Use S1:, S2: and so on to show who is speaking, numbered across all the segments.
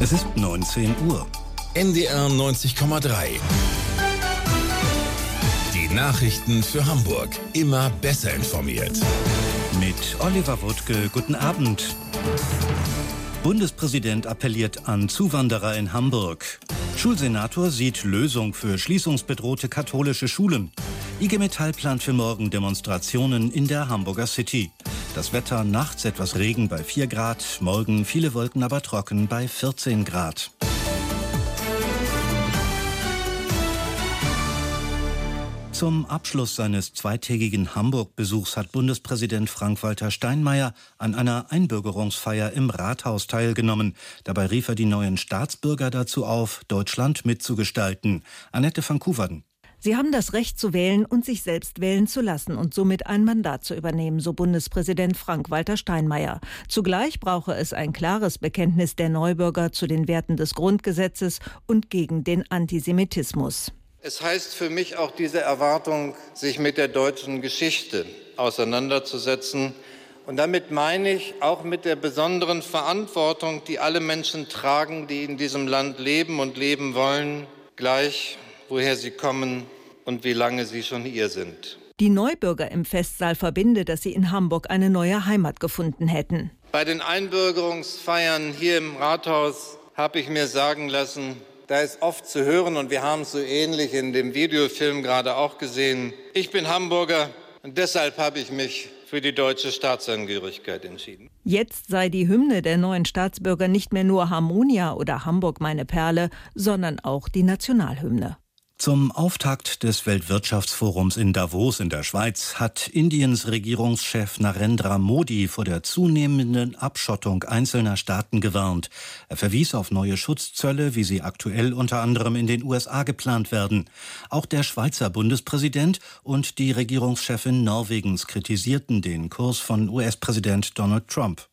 S1: Es ist 19 Uhr.
S2: NDR 90,3. Die Nachrichten für Hamburg. Immer besser informiert.
S1: Mit Oliver Wuttke, guten Abend. Bundespräsident appelliert an Zuwanderer in Hamburg. Schulsenator sieht Lösung für schließungsbedrohte katholische Schulen. IG Metall plant für morgen Demonstrationen in der Hamburger City. Das Wetter: nachts etwas Regen bei 4 Grad, morgen viele Wolken, aber trocken bei 14 Grad. Zum Abschluss seines zweitägigen Hamburg-Besuchs hat Bundespräsident Frank-Walter Steinmeier an einer Einbürgerungsfeier im Rathaus teilgenommen. Dabei rief er die neuen Staatsbürger dazu auf, Deutschland mitzugestalten. Annette van Koeverden.
S3: Sie haben das Recht zu wählen und sich selbst wählen zu lassen und somit ein Mandat zu übernehmen, so Bundespräsident Frank-Walter Steinmeier. Zugleich brauche es ein klares Bekenntnis der Neubürger zu den Werten des Grundgesetzes und gegen den Antisemitismus.
S4: Es heißt für mich auch diese Erwartung, sich mit der deutschen Geschichte auseinanderzusetzen. Und damit meine ich auch mit der besonderen Verantwortung, die alle Menschen tragen, die in diesem Land leben und leben wollen, gleich woher sie kommen und wie lange sie schon hier sind.
S3: Die Neubürger im Festsaal verbinde, dass sie in Hamburg eine neue Heimat gefunden hätten.
S4: Bei den Einbürgerungsfeiern hier im Rathaus habe ich mir sagen lassen, da ist oft zu hören, und wir haben es so ähnlich in dem Videofilm gerade auch gesehen: Ich bin Hamburger und deshalb habe ich mich für die deutsche Staatsangehörigkeit entschieden.
S3: Jetzt sei die Hymne der neuen Staatsbürger nicht mehr nur Harmonia oder Hamburg meine Perle, sondern auch die Nationalhymne.
S1: Zum Auftakt des Weltwirtschaftsforums in Davos in der Schweiz hat Indiens Regierungschef Narendra Modi vor der zunehmenden Abschottung einzelner Staaten gewarnt. Er verwies auf neue Schutzzölle, wie sie aktuell unter anderem in den USA geplant werden. Auch der Schweizer Bundespräsident und die Regierungschefin Norwegens kritisierten den Kurs von US-Präsident Donald Trump.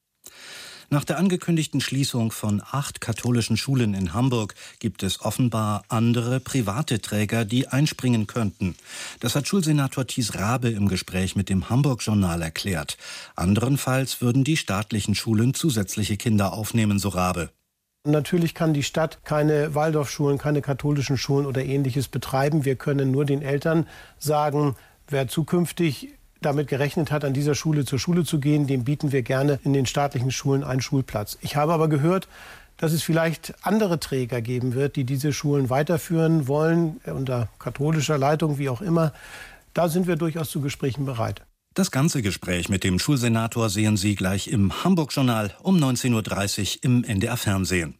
S1: Nach der angekündigten Schließung von 8 katholischen Schulen in Hamburg gibt es offenbar andere private Träger, die einspringen könnten. Das hat Schulsenator Thies Rabe im Gespräch mit dem Hamburg-Journal erklärt. Anderenfalls würden die staatlichen Schulen zusätzliche Kinder aufnehmen, so Rabe.
S5: Natürlich kann die Stadt keine Waldorfschulen, keine katholischen Schulen oder Ähnliches betreiben. Wir können nur den Eltern sagen, wer zukünftig damit gerechnet hat, an dieser Schule zur Schule zu gehen, dem bieten wir gerne in den staatlichen Schulen einen Schulplatz. Ich habe aber gehört, dass es vielleicht andere Träger geben wird, die diese Schulen weiterführen wollen, unter katholischer Leitung, wie auch immer. Da sind wir durchaus zu Gesprächen bereit.
S1: Das ganze Gespräch mit dem Schulsenator sehen Sie gleich im Hamburg-Journal um 19.30 Uhr im NDR-Fernsehen.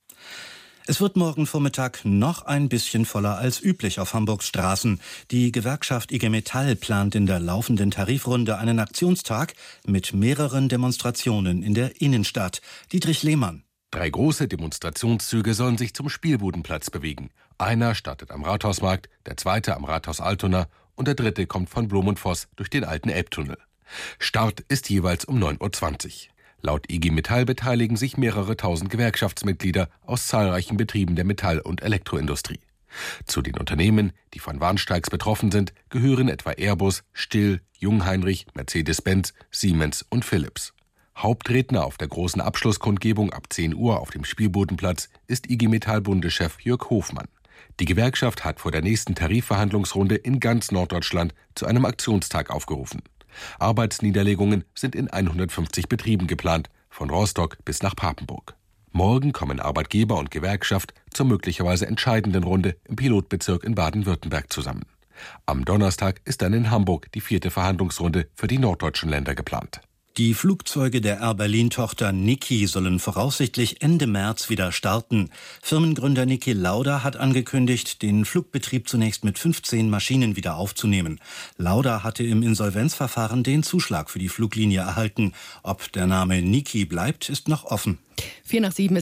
S1: Es wird morgen Vormittag noch ein bisschen voller als üblich auf Hamburgs Straßen. Die Gewerkschaft IG Metall plant in der laufenden Tarifrunde einen Aktionstag mit mehreren Demonstrationen in der Innenstadt. Dietrich Lehmann.
S6: 3 große Demonstrationszüge sollen sich zum Spielbudenplatz bewegen. Einer startet am Rathausmarkt, der zweite am Rathaus Altona und der dritte kommt von Blom und Voss durch den alten Elbtunnel. Start ist jeweils um 9.20 Uhr. Laut IG Metall beteiligen sich mehrere tausend Gewerkschaftsmitglieder aus zahlreichen Betrieben der Metall- und Elektroindustrie. Zu den Unternehmen, die von Warnstreiks betroffen sind, gehören etwa Airbus, Stihl, Jungheinrich, Mercedes-Benz, Siemens und Philips. Hauptredner auf der großen Abschlusskundgebung ab 10 Uhr auf dem Spielbodenplatz ist IG Metall-Bundeschef Jörg Hofmann. Die Gewerkschaft hat vor der nächsten Tarifverhandlungsrunde in ganz Norddeutschland zu einem Aktionstag aufgerufen. Arbeitsniederlegungen sind in 150 Betrieben geplant, von Rostock bis nach Papenburg. Morgen kommen Arbeitgeber und Gewerkschaft zur möglicherweise entscheidenden Runde im Pilotbezirk in Baden-Württemberg zusammen. Am Donnerstag ist dann in Hamburg die 4. Verhandlungsrunde für die norddeutschen Länder geplant.
S1: Die Flugzeuge der Air Berlin-Tochter Niki sollen voraussichtlich Ende März wieder starten. Firmengründer Niki Lauda hat angekündigt, den Flugbetrieb zunächst mit 15 Maschinen wieder aufzunehmen. Lauda hatte im Insolvenzverfahren den Zuschlag für die Fluglinie erhalten. Ob der Name Niki bleibt, ist noch offen.
S7: 6:04